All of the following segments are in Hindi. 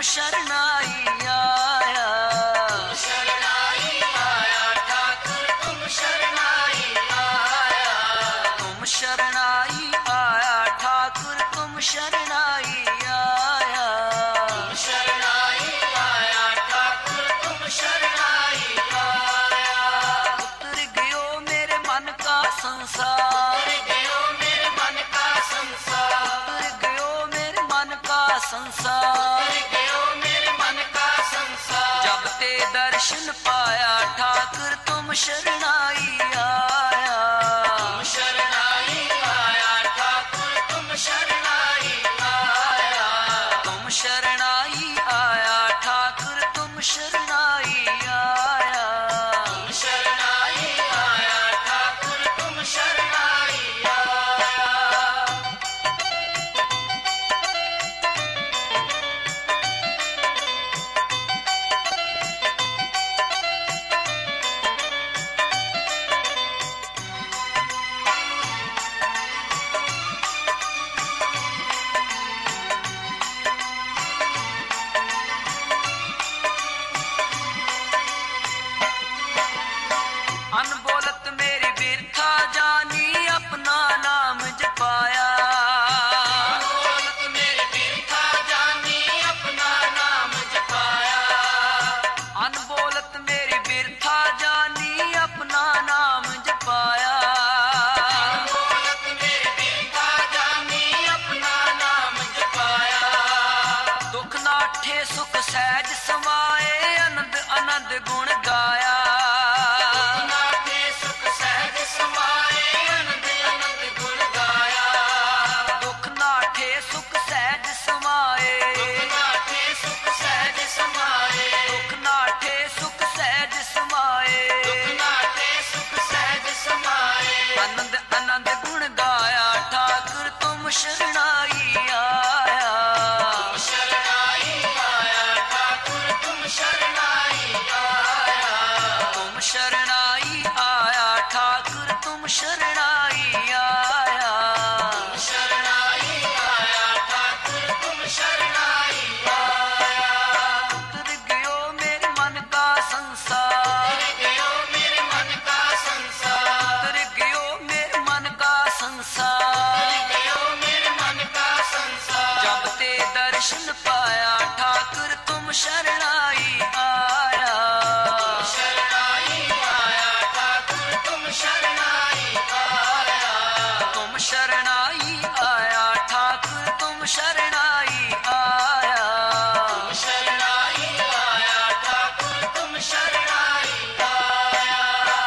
शरणाई आया। तुम शरणाई आया ठाकुर तुम शरणाई आया। तुम शरणाई आया ठाकुर तुम शरणाई आया। तुम शरणाई आया ठाकुर तुम शरणाई आया। उतर गयो मेरे मन का संसार, उतर गयो मेरे मन का संसार, उतर गयो मेरे मन का संसार, उतर गयो मेरे मन का संसार। जब ते दर्शन पाया ठाकुर तुम शरणाई आया। तुम शरणाई आया ठाकुर तुम शरणाई आया। तुम शरणाई आया ठाकुर तुम शरणाई आया। तुम शरणाई आया ठाकुर तुम शरणाई आया। अनबोलत मेरी बिरथा जानी अपना नाम जपाया। अनबोलत मेरी बिरथा जानी अपना नाम जपाया। अनबोलत मेरी बिरथा जानी अपना नाम जपाया। अनबोलत मेरी बिरथा जानी अपना नाम जपाया। दुख नाठे सुख सहज समाए आनंद आनंद गुण गाया। सुख सहज समाए, दुख नाठे सुख सहज समाए, दुख नाठे सुख सहज समाए, दुख नाठे सुख सहज समाए। आनंद आनंद गुण गाया ठाकुर तुम शरणाई आया। तुम शरणाई आया ठाकुर तुम शरणाई आया। तुम शरणाई आया ठाकुर तुम शरणाई आया। तुम शरणाई शरणाई आया। उतर गयो मेरे मन का संसार, उतर गयो मेरे मन का संसार, उतर गयो मेरे मन का संसार, उतर गयो मेरे मन का संसार। जब ते दर्शन पाया ठाकुर तुम शरणाई आया। तुम शरणाई आया ठाकुर तुम शरणाई आया। तुम शरणाई आया ठाकुर तुम शरणाई आया। तुम शरणाई आया ठाकुर तुम शरणाई आया।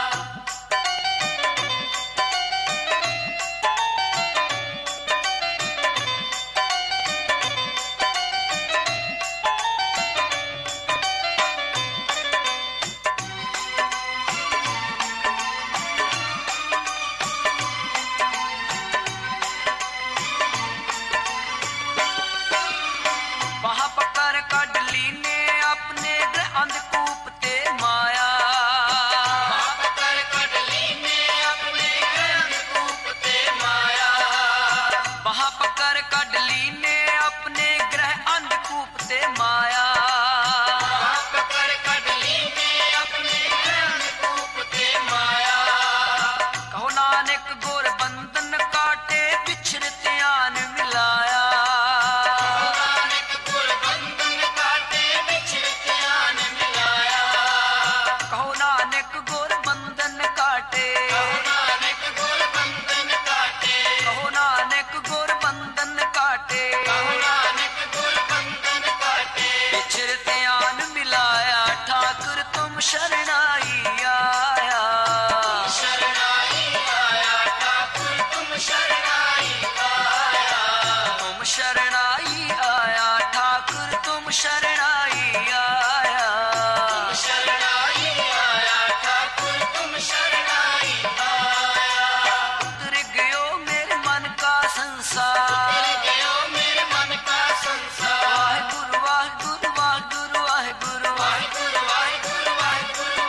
बाह पकड़ कढ लीने अपने अंधकूप ते माया। बाह पकड़ कढ लीने अपने अंधकूप ते माया। बाह पकड़ कढ लीने अपने ग्रह अंधकूप ते माया। बाह पकड़ कढ लीने अपने ग्रह अंधकूप ते माया। कहो नानक गोर बंधन काटे बिछड़ ध्यान मिलाया। कहो नानक गोर बंधन काटे, कहो नानक गोर बंधन काटे, कहो नानक गोर बंधन काटे, कहो नानक गोर बंधन काटे। बिछड़ ध्यान मिलाया ठाकुर तुम शरणाई आया। तुम शरणाई आया ठाकुर तुम शरणाई आया। तुम शरणाई आया ठाकुर तुम शरणाई आया। तुम शरणाई आया ठाकुर तुम शरणाई आया। उतर गयो मेरे मन का संसार, उतर गयो मेरे मन का संसार। वाहिगुरु वाहिगुरु वाहिगुरु वाहिगुरु वाहिगुरु वाहिगुरु वाहिगुरु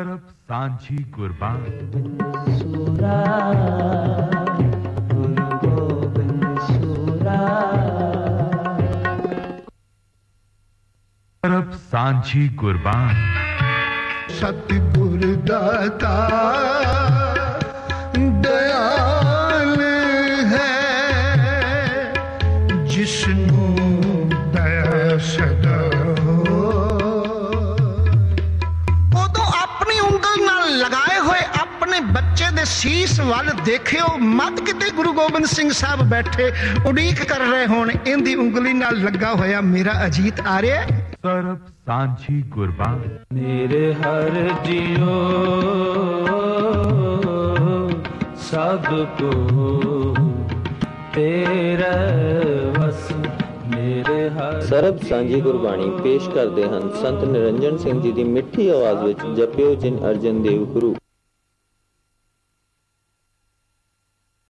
सांझी कुर्बान सूरा गुरु गोबिंद सूरा सरब सांझी कुर्बान सतगुर दाता दयाल है जिसनू दया सदा ਉਦੋਂ ਆਪਣੀ ਉਂਗਲ ਨਾਲ ਲਗਾਏ ਹੋਏ ਆਪਣੇ ਬੱਚੇ ਦੇ ਸੀਸ ਵੱਲ ਦੇਖਿਓ ਮਤ ਕਿਤੇ ਗੁਰੂ ਗੋਬਿੰਦ ਸਿੰਘ ਸਾਹਿਬ ਬੈਠੇ ਉਡੀਕ ਕਰ ਰਹੇ ਹੋਣ ਇਹਦੀ ਉਂਗਲੀ ਨਾਲ ਲੱਗਾ ਹੋਇਆ ਮੇਰਾ ਅਜੀਤ ਆ ਰਿਹਾ सरब सांझी कुर्बान मेरे हर जियो सब को तेरा वस मेरे हर ਸਰਬ ਸਾਂਝੀ ਗੁਰਬਾਣੀ ਪੇਸ਼ ਕਰਦੇ ਹਨ ਸੰਤ ਨਿਰੰਜਨ ਸਿੰਘ ਜੀ ਦੀ ਮਿੱਠੀ ਆਵਾਜ਼ ਵਿੱਚ ਜਪਿਓ ਜਿਨ ਅਰਜਨ ਦੇਵ ਗੁਰੂ।